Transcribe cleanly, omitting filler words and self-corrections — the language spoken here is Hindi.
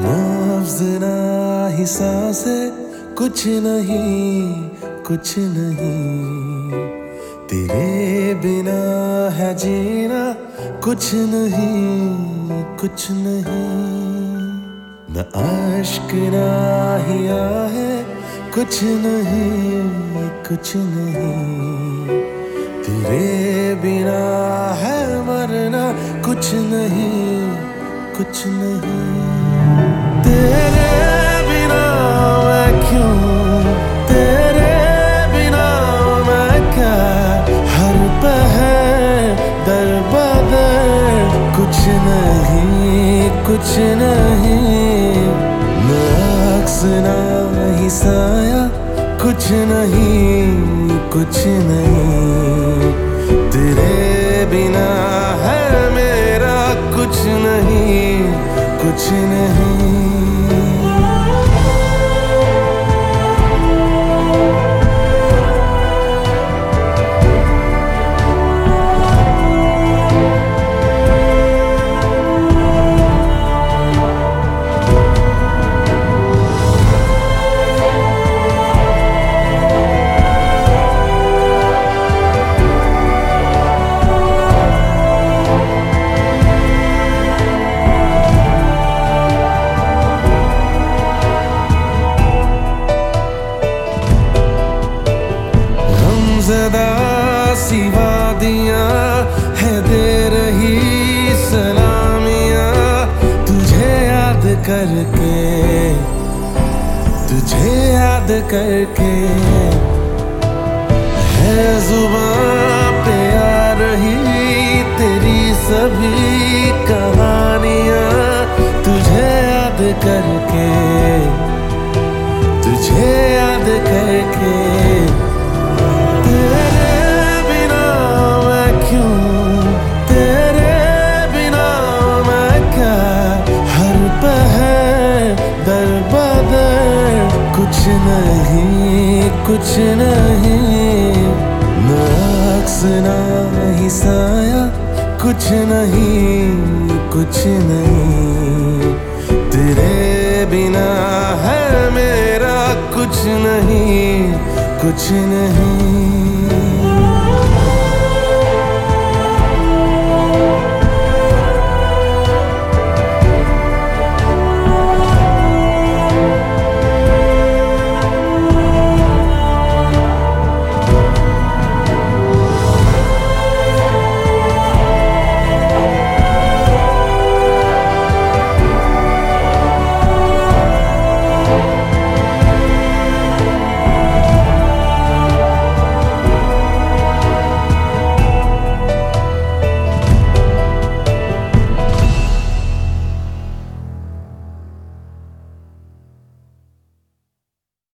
लफ्ज़ ना ही सांसें, कुछ नहीं कुछ नहीं। तेरे बिना है जीना, कुछ नहीं कुछ नहीं। न अश्क ना ही आहे, कुछ नहीं कुछ नहीं। तेरे बिना है मरना, कुछ नहीं कुछ नहीं। तेरे बिना मैं क्यों, तेरे बिना मैं क्या, हर पहर दर बदर, कुछ नहीं कुछ नहीं। न अक्स ना ही साया, कुछ नहीं कुछ नहीं। तेरे बिना है मेरा कुछ नहीं कुछ नहीं। ज़दा सी वादियाँ है दे रही सलामियाँ, तुझे याद करके, तुझे याद करके। है जुबां पे आ रही तेरी सभी कहानियाँ, तुझे याद करके, तुझे याद करके। कुछ नहीं कुछ नहीं। न अक्स ना ही साया, कुछ नहीं कुछ नहीं। तेरे बिना है मेरा कुछ नहीं कुछ नहीं।